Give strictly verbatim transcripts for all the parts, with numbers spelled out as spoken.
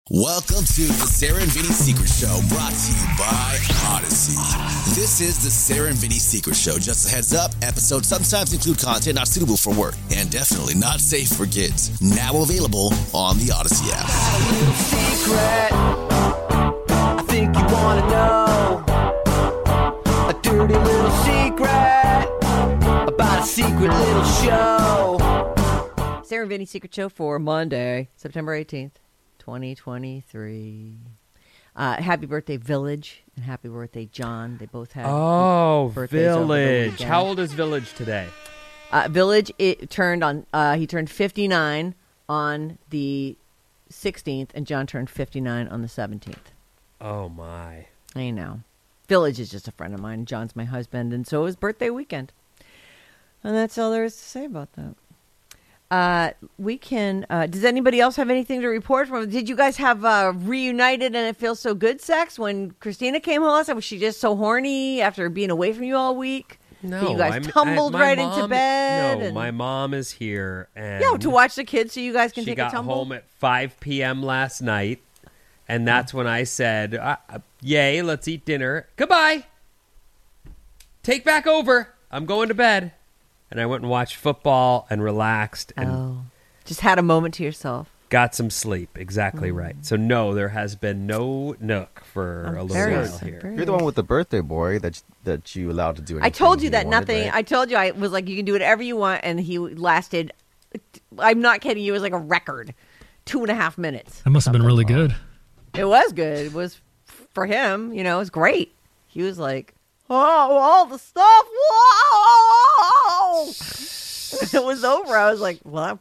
Welcome to the Sarah and Vinny Secret Show, brought to you by Odyssey. This is the Sarah and Vinny Secret Show. Just a heads up, episodes sometimes include content not suitable for work and definitely not safe for kids. Now available on the Odyssey app. A little secret, I think you want to know. A dirty little secret about a secret little show. Sarah and Vinny Secret Show for Monday, September eighteenth. twenty twenty-three. Uh, happy birthday, Village, and happy birthday, John. They both had Oh, birthdays over the Village. weekend. How old is Village today? Uh, Village it turned on. Uh, he turned fifty-nine on the sixteenth, and John turned fifty-nine on the seventeenth. Oh, my. I know. Village is just a friend of mine. John's my husband, and so it was birthday weekend. And that's all there is to say about that. Uh, we can. Uh, does anybody else have anything to report from? Did you guys have uh, reunited and it feels so good sex when Christina came home last night? Was she just so horny after being away from you all week? No, that you guys I'm- tumbled I- my right mom- into bed. No, and- my mom is here, and yeah, to watch the kids so you guys can she take got a tumble. home at five p.m. last night, and that's when I said, uh, uh, "Yay, let's eat dinner. Goodbye. Take back over. I'm going to bed." And I went and watched football and relaxed and Oh, just had a moment to yourself. got some sleep. Exactly Mm. right. So no, there has been no nook for Oh, a little very while nice, here. very You're the one with the birthday boy that that you allowed to do anything I told you he that wanted, nothing. right? I told you I was like, you can do whatever you want, and he lasted. I'm not kidding you. It was like a record, two and a half minutes. That must have been really good. It was good. It was for him. You know, it was great. He was like, oh, all the stuff. Whoa! It was over. I was like, well,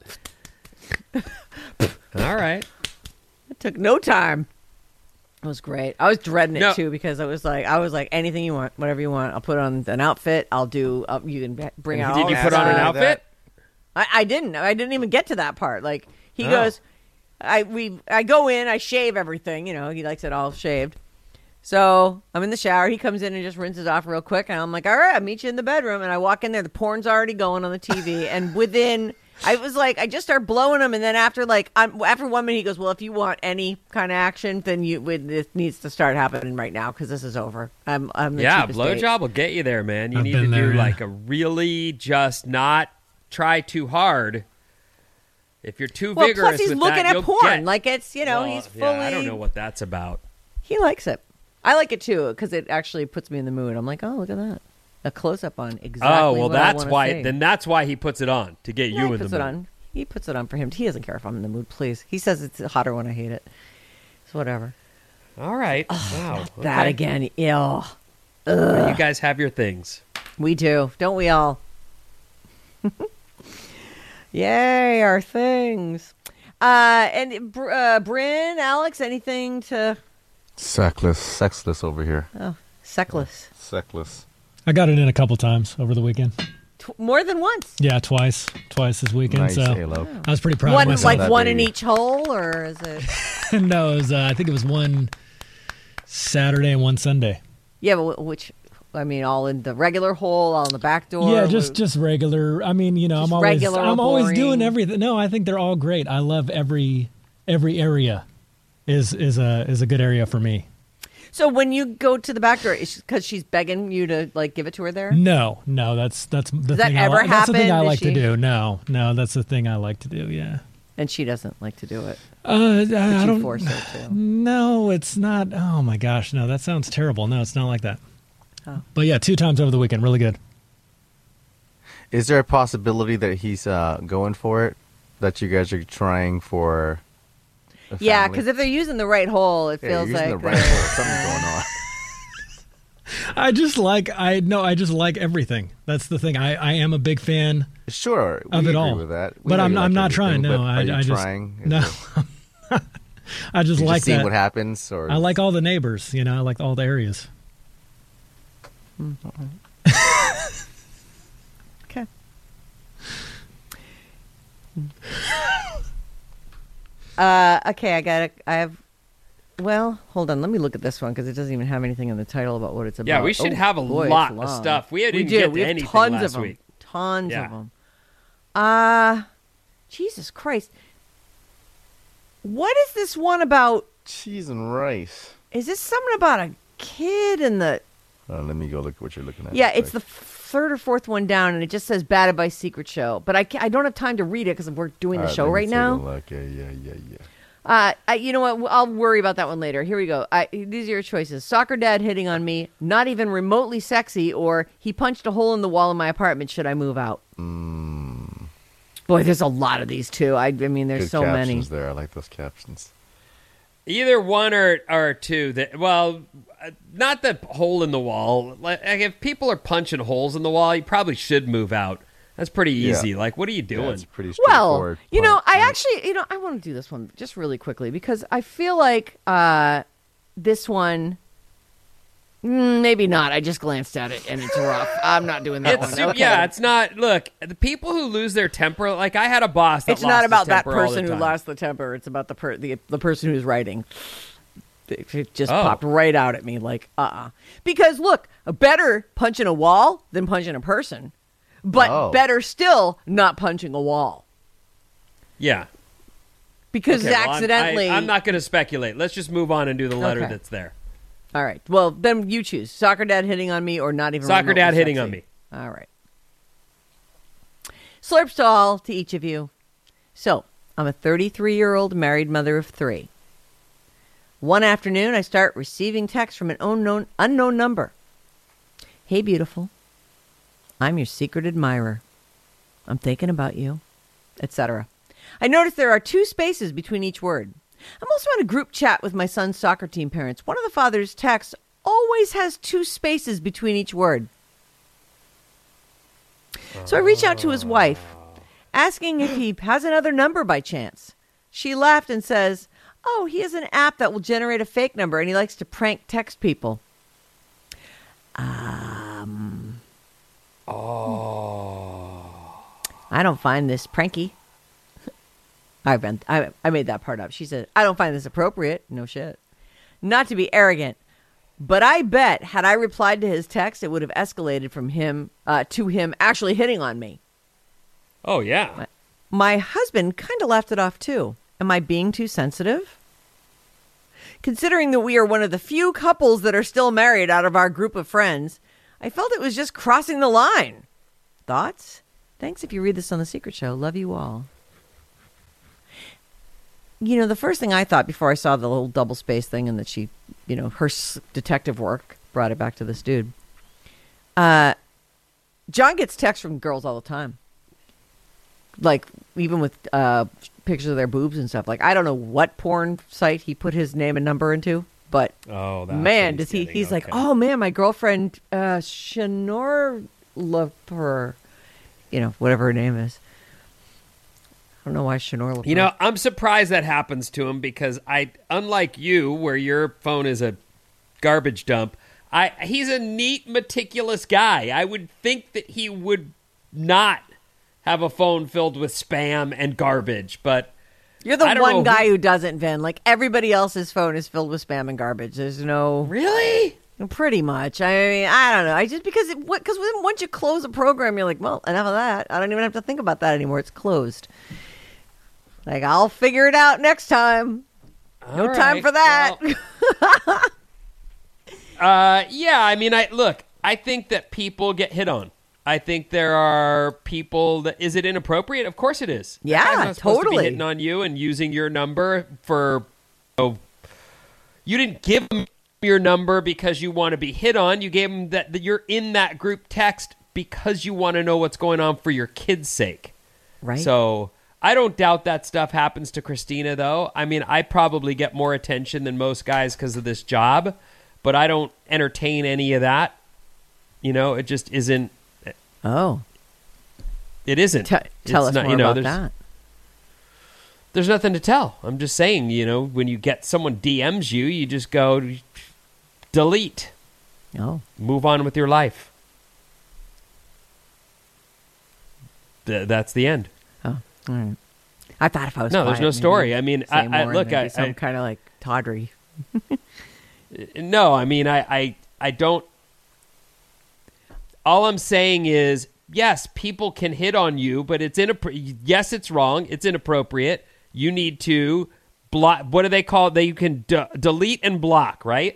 All right. it took no time. It was great. I was dreading it No. too because I was like, I was like, anything you want, whatever you want. I'll put on an outfit. I'll do. Uh, you can bring out. Did all you the put on an stuff. outfit? I, I didn't. I didn't even get to that part. Like he Oh. goes, I we I go in, I shave everything. You know, he likes it all shaved. So I'm in the shower. He comes in and just rinses off real quick, and I'm like, all right, I'll meet you in the bedroom. And I walk in there. The porn's already going on the T V, and within. I was like, I just start blowing him, and then after like, I'm, after one minute, he goes, "Well, if you want any kind of action, then you would. This needs to start happening right now because this is over." I'm, I'm the Yeah, cheapest date. blowjob will get you there, man. You I've need to been there, do yeah. like a really just not try too hard. If you're too Well, vigorous plus he's with looking that, at you'll porn. get- Like it's, you know, Well, he's fully. Yeah, I don't know what that's about. He likes it. I like it too because it actually puts me in the mood. I'm like, oh, look at that, a close up on exactly. oh well, what I that's wanna why. see. Then that's why he puts it on to get Yeah, you he in the puts mood. it on. He puts it on for him. He doesn't care if I'm in the mood. Please, he says it's hotter when I hate it. It's whatever. All right. wow. That okay. again. Ew. Well, you guys have your things. We do, don't we all? Yay, our things. Uh, and Br- uh, Bryn, Alex, anything to Sexless, sexless over here. oh, sexless? Sexless. I got it in a couple times over the weekend. Tw- more than once. Yeah, twice. Twice this weekend. Nice so halo. I was pretty proud One of myself. like That one in baby. each hole, or is it? no, it was, uh, I think it was one Saturday and one Sunday. Yeah, but wh- which? I mean, all in the regular hole, all in the back door. yeah, just Wh- just regular. I mean, you know, Just I'm always regular, I'm always boring. doing everything. No, I think they're all great. I love every every area is is a is a good area for me. So when you go to the back door, because she's begging you to like give it to her there. No, no, that's that's the Does that thing. I ever like, That's the thing happen? I Does like she- to do. No, no, that's the thing I like to do. Yeah. And she doesn't like to do it. Uh, I, But I you don't. force her to. No, it's not. Oh my gosh, no, that sounds terrible. No, it's not like that. Oh. But yeah, two times over the weekend, really good. Is there a possibility that he's uh, going for it? That you guys are trying for? A Yeah, family? because if they're using the right hole, it yeah, you're feels using like the right they're- hole. Something's going on. I just like I no, I just like everything. That's the thing. I, I am a big fan Sure, we of it agree all. with that. We but know I'm you I'm like not trying. everything, No, but I are you I just trying? Is no. it- I just you like just seeing that. what happens, or I like all the neighbors. You know, I like all the areas. Okay. uh, okay, I got it. I have. Well, hold on. Let me look at this one because it doesn't even have anything in the title about what it's about. Yeah, we should Oh, have a boy, it's lot of long. stuff. We didn't do. get to we have anything tons last of them. week. Tons Yeah. of them. Uh, Jesus Christ. What is this one about cheese and rice. Is this something about a kid and the... Uh, let me go look at what you're looking at. Yeah, real it's the quick. third or fourth one down, and it just says Bad Advice Secret Show. But I, can't, I don't have time to read it because we're doing All the show let me right take a now. look. Yeah, yeah, yeah, yeah. Uh, I, you know what? I'll worry about that one later. Here we go. I, these are your choices. Soccer dad hitting on me, not even remotely sexy, or he punched a hole in the wall in my apartment. Should I move out? Mm, Boy, there's a lot of these, too. I, I mean, there's good so many. captions there. I like those captions. Either one or or two. That well, uh, not the hole in the wall. Like if people are punching holes in the wall, you probably should move out. That's pretty easy. Yeah. Like, what are you doing? Yeah, it's pretty Well, straightforward. you know, punch, I right? actually, you know, I want to do this one just really quickly because I feel like uh, this one, mm, maybe not. I just glanced at it and it's rough. I'm not doing that It's one. su- Okay. yeah, it's not. Look, the people who lose their temper. Like I had a boss. That It's lost not his about that temper all the person who time. lost the temper. It's about the per- the the person who's writing. It it just Oh. popped right out at me like, uh-uh. Because look, better punching a wall than punching a person, but Oh. better still not punching a wall Yeah. because Okay, well, I'm- accidentally. I, I'm not going to speculate. Let's just move on and do the letter Okay. that's there. All right. Well, then you choose soccer dad hitting on me or not even Soccer remotely dad hitting sexy. on me. All right. Slurps to all to each of you. So I'm a thirty-three-year-old married mother of three. One afternoon, I start receiving texts from an unknown unknown number. Hey, beautiful. I'm your secret admirer. I'm thinking about you, et cetera. I notice there are two spaces between each word. I'm also in a group chat with my son's soccer team parents. One of the father's texts always has two spaces between each word. So I reach out to his wife, asking if he has another number by chance. She laughed and says, oh, he has an app that will generate a fake number and he likes to prank text people. Um. Oh. I don't find this pranky. I've been, I, I made that part up. She said, I don't find this appropriate. No shit. Not to be arrogant, but I bet had I replied to his text, it would have escalated from him uh, to him actually hitting on me. Oh yeah. My husband kind of laughed it off too. Am I being too sensitive? Considering that we are one of the few couples that are still married out of our group of friends, I felt it was just crossing the line. Thoughts? Thanks if you read this on The Secret Show. Love you all. You know, the first thing I thought before I saw the little double space thing and that she, you know, her s- detective work brought it back to this dude. Uh, John gets texts from girls all the time. Like, even with uh, pictures of their boobs and stuff. Like, I don't know what porn site he put his name and number into, but Oh, that's man, what does he? getting. He's like, Okay. oh man, my girlfriend, uh, Shanor Leper, you know, whatever her name is. I don't know why Shanor Leper. You know, I'm surprised that happens to him because I, unlike you, where your phone is a garbage dump, I he's a neat, meticulous guy. I would think that he would not have a phone filled with spam and garbage, but you're the I don't one know guy who- who doesn't, Vin. Like everybody else's phone is filled with spam and garbage. There's no really. pretty much. I mean, I don't know. I just because it what because once you close a program, you're like, well, enough of that. I don't even have to think about that anymore. It's closed. Like I'll figure it out next time. No All time right, for that. well, uh, yeah, I mean, I look. I think that people get hit on. I think there are people that is it inappropriate? Of course it is. That Yeah, guy's not supposed to totally. be hitting on you and using your number for. Oh, you didn't give him your number because you want to be hit on. You gave him that, that you're in that group text because you want to know what's going on for your kids' sake. Right. So I don't doubt that stuff happens to Christina, though. I mean, I probably get more attention than most guys because of this job, but I don't entertain any of that. You know, it just isn't. Oh, It isn't. T- tell It's us not- more you know, about there's, that. There's nothing to tell. I'm just saying, you know, when you get someone D Ms you, you just go delete, Oh, move on with your life. Th- that's the end. oh, all right. I thought if I was No, there's quiet, no maybe story. you'd I mean, say I- I- more and look, there'd I- be some I- kind of like tawdry. No, I mean, I, I, I don't. All I'm saying is, yes, people can hit on you, but it's inappro- Yes, it's wrong. It's inappropriate. You need to block. What do they call it? That you can d- delete and block, right?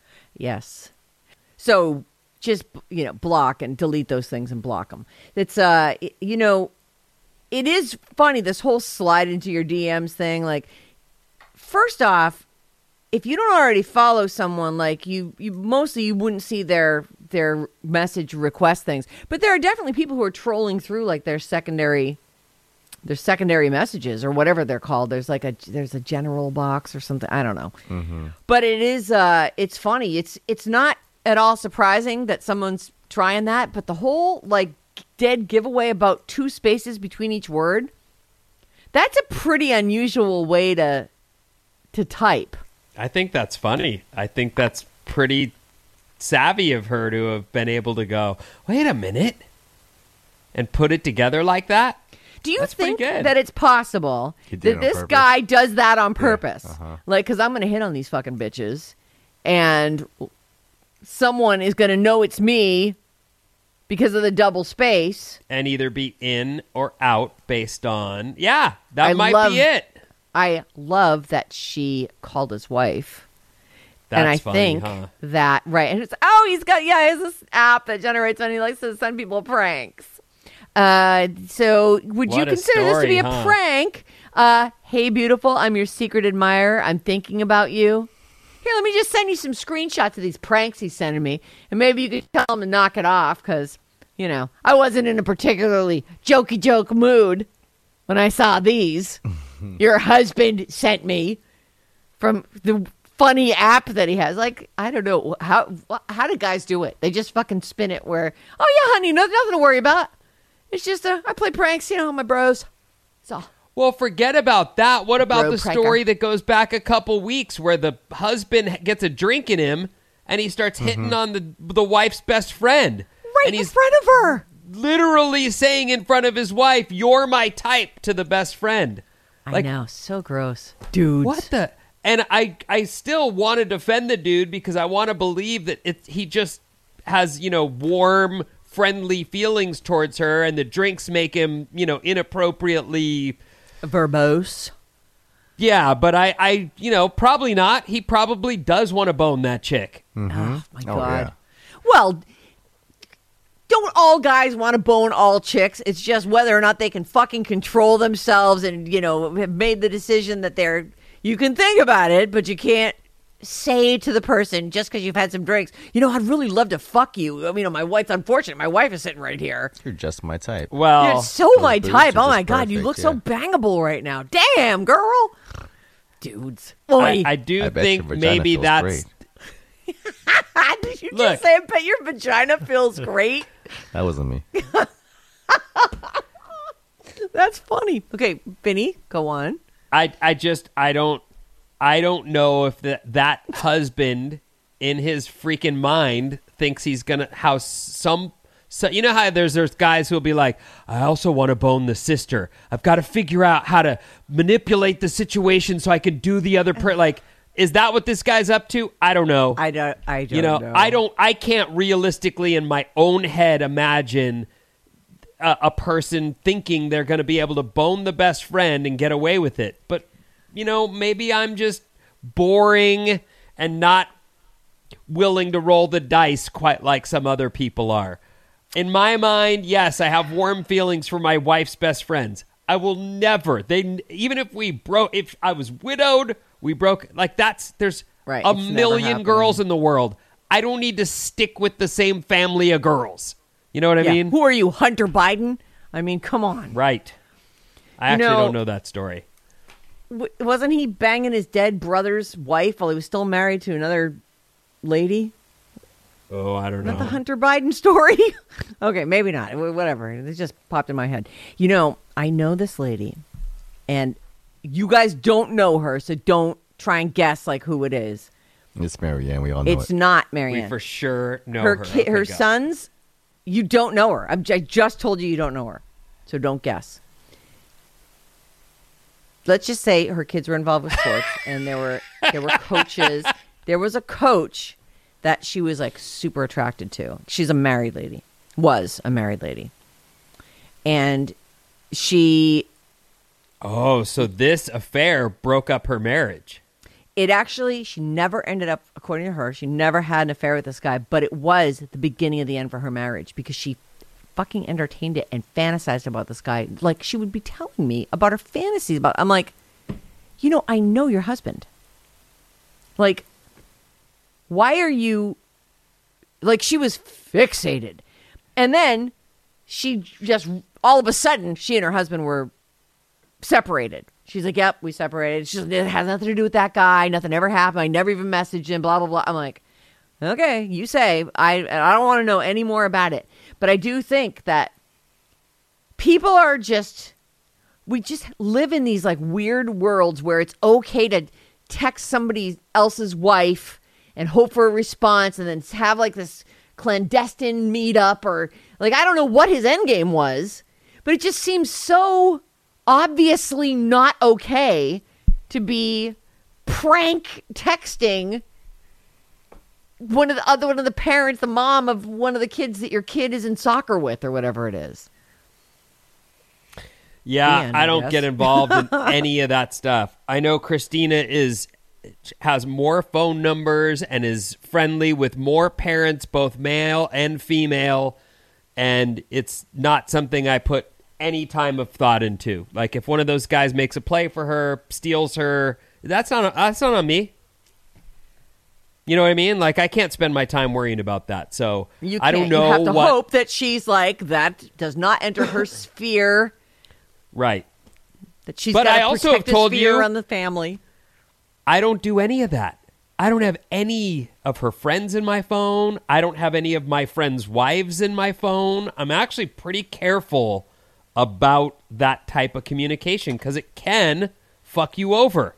Yes. So just, you know, block and delete those things and block them. It's, uh, it- you know, it is funny, this whole slide into your D Ms thing. Like, first off, if you don't already follow someone, like you, you mostly you wouldn't see their their message request things. But there are definitely people who are trolling through like their secondary their secondary messages or whatever they're called. There's like a there's a general box or something. I don't know. Mm-hmm. But it is uh it's funny. It's it's not at all surprising that someone's trying that, but the whole like dead giveaway about two spaces between each word, that's a pretty unusual way to to type. I think that's funny. I think that's pretty savvy of her to have been able to go, wait a minute, and put it together like that. Do you That's think pretty good. that it's possible He did that it on this purpose. guy does that on purpose? uh-huh. Like, because I'm going to hit on these fucking bitches, and someone is going to know it's me because of the double space. And either be in or out based on, yeah, that I might love- be it. I love that she called his wife. That's and I funny, think huh? that, right. And it's, oh, he's got, yeah, he has this app that generates money. He likes to send people pranks. Uh, so would you What a consider this to be a story, huh? prank? Uh, hey, beautiful, I'm your secret admirer. I'm thinking about you. Here, let me just send you some screenshots of these pranks he's sending me. And maybe you could tell him to knock it off because, you know, I wasn't in a particularly jokey joke mood when I saw these. Your husband sent me from the funny app that he has. Like, I don't know. How how do guys do it? They just fucking spin it where, oh, yeah, honey, no, nothing to worry about. It's just, uh, I play pranks, you know, my bros. So, Well, forget about that. What about Bro the pranker. story that goes back a couple weeks where the husband gets a drink in him and he starts hitting on the the wife's best friend? right and in he's front of her. literally saying in front of his wife, "You're my type," to the best friend. I Like, know. So gross. Dudes. what the? And I, I still want to defend the dude because I want to believe that it, he just has, you know, warm, friendly feelings towards her, and the drinks make him, you know, inappropriately. Verbose. Yeah, but I, I, you know, probably not. He probably does want to bone that chick. Oh, my Oh, God. yeah. Well, don't all guys want to bone all chicks? It's just whether or not they can fucking control themselves and, you know, have made the decision that they're, you can think about it, but you can't say to the person just because you've had some drinks, you know, I'd really love to fuck you. I mean, you know, my wife's unfortunate. My wife is sitting right here. You're just my type. Well, You're so those my boobs type. are Oh, my just God. You perfect, look so yeah. bangable right now. Damn, girl. Dudes. Boy. I, I do I bet think your vagina maybe feels that's. great. Did you Look. just say, but your vagina feels great? That wasn't me. That's funny. Okay, Vinny, go on. I, I just, I don't, I don't know if that that husband in his freaking mind thinks he's gonna how some. So you know how there's there's guys who'll be like, I also want to bone the sister. I've got to figure out how to manipulate the situation so I can do the other per like. Is that what this guy's up to? I don't know. I don't. I don't you know, know. I don't. I can't realistically in my own head imagine a, a person thinking they're going to be able to bone the best friend and get away with it. But you know, maybe I'm just boring and not willing to roll the dice quite like some other people are. In my mind, yes, I have warm feelings for my wife's best friends. I will never. They even if we broke, if I was widowed, we broke. Like that's there's Right, a it's never million happening. girls in the world. I don't need to stick with the same family of girls. You know what I Yeah. mean? Who are you, Hunter Biden? I mean, come on. Right. I You actually know- don't know that story. W- wasn't he banging his dead brother's wife while he was still married to another lady? Oh, I don't Is know. that the Hunter Biden story? Okay, maybe not. Wh- Whatever. It just popped in my head. You know, I know this lady, and you guys don't know her, so don't try and guess like who it is. It's Marianne. We all know It's it. not we Marianne. for sure know her her. ki- Okay, her go. sons, you don't know her. I'm, I just told you you don't know her, so don't guess. Let's just say her kids were involved with sports, and there were there were coaches. There was a coach that she was like super attracted to. She's a married lady, was a married lady, and she Oh, so this affair broke up her marriage. It actually, she never ended up, according to her, she never had an affair with this guy, but it was the beginning of the end for her marriage because she fucking entertained it and fantasized about this guy. Like, she would be telling me about her fantasies about, I'm like, you know, I know your husband. Like, why are you, like, she was fixated. And then she just, all of a sudden, she and her husband were separated. She's like, yep, we separated. She's like, it has nothing to do with that guy. Nothing ever happened. I never even messaged him, blah, blah, blah. I'm like, okay, you say. I, I don't want to know any more about it. But I do think that people are just, we just live in these like weird worlds where it's okay to text somebody else's wife and hope for a response and then have like this clandestine meetup or like, I don't know what his end game was, but it just seems so obviously not okay to be prank texting one of the other one of the parents, the mom of one of the kids that your kid is in soccer with or whatever it is. Yeah, And, I I don't guess. get involved in any of that stuff. I know Christina is has more phone numbers and is friendly with more parents, both male and female, and it's not something I put any time of thought into. Like if one of those guys makes a play for her, steals her, that's not that's not on me. You know what I mean? Like I can't spend my time worrying about that. So You I don't can't- know You have to what. hope that she's like, that does not enter her sphere, Right. that she's But got I a also have protective told sphere you- on the family. I don't do any of that. I don't have any of her friends in my phone. I don't have any of my friends' wives in my phone. I'm actually pretty careful about that type of communication because it can fuck you over.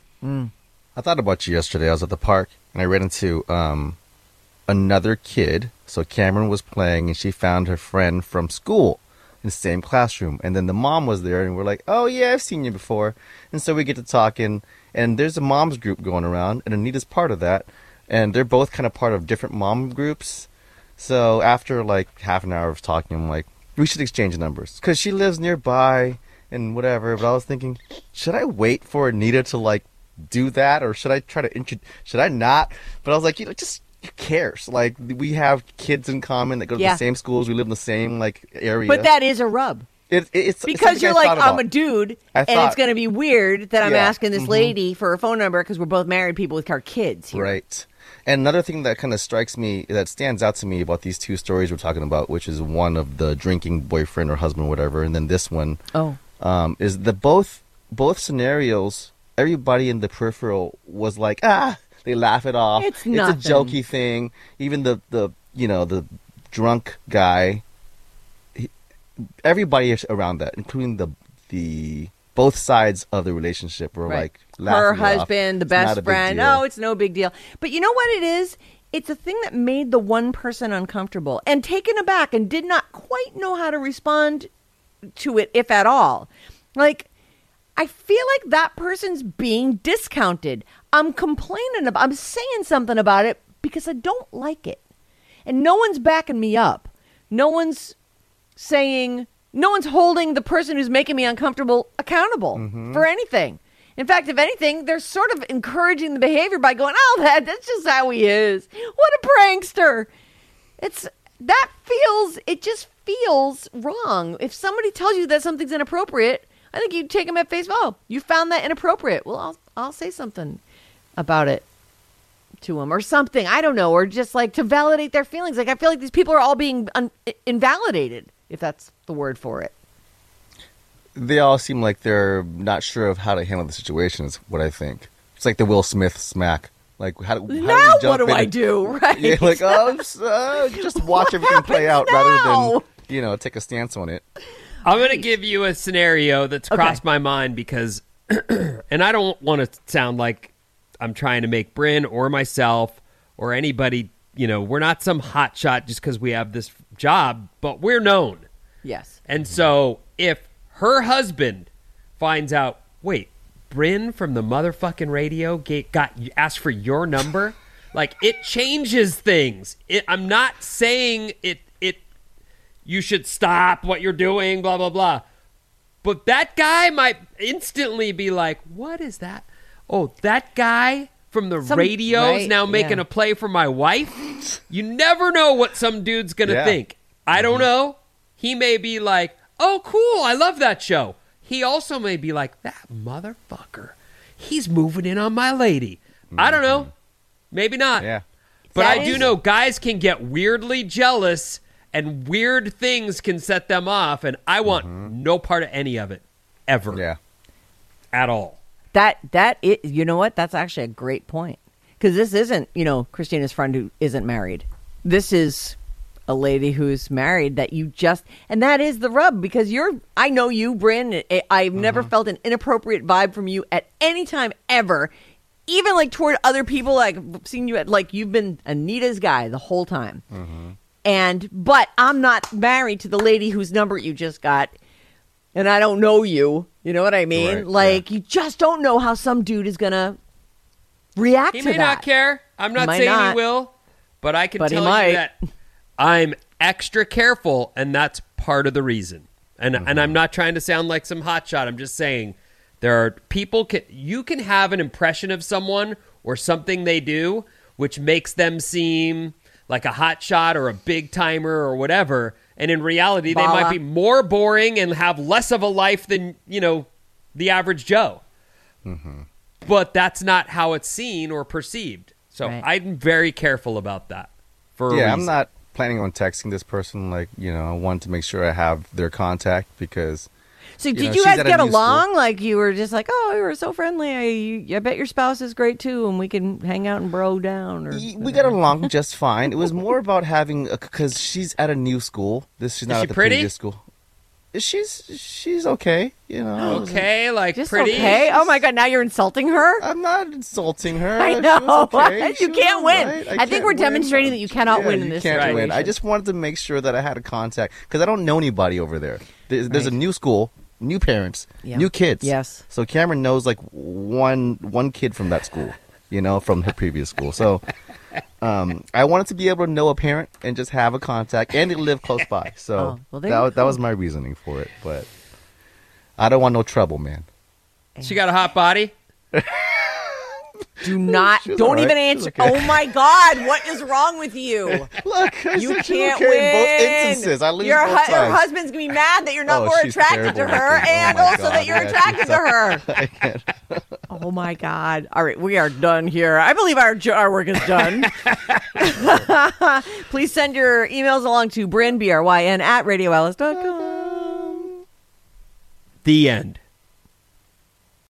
I thought about you yesterday. I was at the park and I ran into um, another kid. So Cameron was playing and she found her friend from school in the same classroom. And then the mom was there and we're like, oh yeah, I've seen you before. And so we get to talking and there's a mom's group going around and Anita's part of that. And they're both kind of part of different mom groups. So after like half an hour of talking, I'm like, we should exchange numbers because she lives nearby and whatever. But I was thinking, should I wait for Anita to like do that or should I try to intro- should I not? But I was like, you know, just who cares? Like we have kids in common that go to Yeah. the same schools. We live in the same like area. But that is a rub. it, it, it's Because it's you're something I like, thought I'm a about. dude, I and it's thought- going to be weird that I'm Yeah. asking this Mhm. lady for her phone number because we're both married people with our kids here. Right. And another thing that kind of strikes me, that stands out to me about these two stories we're talking about, which is one of the drinking boyfriend or husband, whatever, and then this one, Oh. um, is that both both scenarios, everybody in the peripheral was like, ah, they laugh it off. It's a nothing. jokey thing. Even the, the you know, the drunk guy, he, everybody around that, including the the both sides of the relationship were Right. like Her laughing it off. husband, the It's not best a big friend. deal. Oh, it's no big deal. But you know what it is? It's a thing that made the one person uncomfortable and taken aback and did not quite know how to respond to it, if at all. Like, I feel like that person's being discounted. I'm complaining about, I'm saying something about it because I don't like it. And no one's backing me up. No one's saying, no one's holding the person who's making me uncomfortable accountable for anything. In fact, if anything, they're sort of encouraging the behavior by going, oh, that, that's just how he is. What a prankster. It's, that feels, it just feels wrong. If somebody tells you that something's inappropriate, I think you take them at face value. Oh, you found that inappropriate. Well, I'll, I'll say something about it to them or something. I don't know. Or just like to validate their feelings. Like, I feel like these people are all being un- invalidated, if that's the word for it. They all seem like they're not sure of how to handle the situation, is what I think. It's like the Will Smith smack. Like, how, do- how do we Now jump what do in I and- do? Right. Yeah, like, oh, uh, just watch everything play out happens rather now? than, you know, take a stance on it. I'm going to give you a scenario that's Okay. crossed my mind because, and I don't want to sound like I'm trying to make Bryn or myself or anybody, you know, we're not some hot shot just because we have this job, but we're known. Yes. And so if her husband finds out, wait, Bryn from the motherfucking radio ga- got asked for your number, like it changes things. It, I'm not saying it. It you should stop what you're doing, blah blah blah. But that guy might instantly be like, what is that? Oh, that guy from the Some- radio is right, now making yeah. a play for my wife? You never know what some dude's going to Yeah. think. I don't know. He may be like, oh, cool, I love that show. He also may be like, that motherfucker, he's moving in on my lady. I don't know. Maybe not. Yeah. But That I do is- know guys can get weirdly jealous and weird things can set them off, and I want no part of any of it ever. Yeah. At all. That that it, you know what? That's actually a great point, because this isn't, you know, Christina's friend who isn't married. This is a lady who's married that you just, and that is the rub, because you're. I know you, Bryn. I- I've never felt an inappropriate vibe from you at any time ever, even like toward other people. Like I've seen you at, like you've been Anita's guy the whole time, and but I'm not married to the lady whose number you just got. And I don't know you. You know what I mean? Right, like, you just don't know how some dude is going to react He to may that. not care. I'm not might saying not. he will, but I can But he tell might. you that I'm extra careful, and that's part of the reason. And and I'm not trying to sound like some hotshot. I'm just saying there are people can you can have an impression of someone or something they do which makes them seem like a hotshot or a big timer or whatever. And in reality, they Bala. might be more boring and have less of a life than, you know, the average Joe. But that's not how it's seen or perceived. So Right. I'm very careful about that. For a Yeah, I'm reason. not planning on texting this person. Like, you know, I want to make sure I have their contact because So, you did know, you she's guys at a get new school. along? Like, you were just like, oh, we were so friendly. I, I bet your spouse is great, too, and we can hang out and bro down. Or Y- we got along just fine. It was more about having because she's at a new school. This she's not she at the pretty? previous school. She's she's okay. You know. Okay, like Just pretty. okay? Oh, my God, now you're insulting her? I'm not insulting her. I She know. was okay. You She was can't win. alright. I think can't we're win. demonstrating that you cannot Yeah, win in you this can't win. situation. I just wanted to make sure that I had a contact because I don't know anybody over there. There's, there's a Right. new school, new parents, Yeah. new kids. Yes. So Cameron knows like one one kid from that school, you know, from her previous school. So um, I wanted to be able to know a parent and just have a contact and to live close by. So Oh, well, there that, you was- that go. was my reasoning for it. But I don't want no trouble, man. She got a hot body. Do not, She was don't all right. even She was answer. okay. Oh, my God, what is wrong with you? Look, I You said she was can't okay win. in both instances. I lose your, both hu- your times. husband's gonna be mad that you're not Oh, more she's attracted to terrible her, looking. Oh and my also God, that you're yeah, attracted she's to her. I can't. Oh my God! All right, we are done here. I believe our jo- our work is done. Please send your emails along to Bryn B R Y N at radio alice dot com. The end.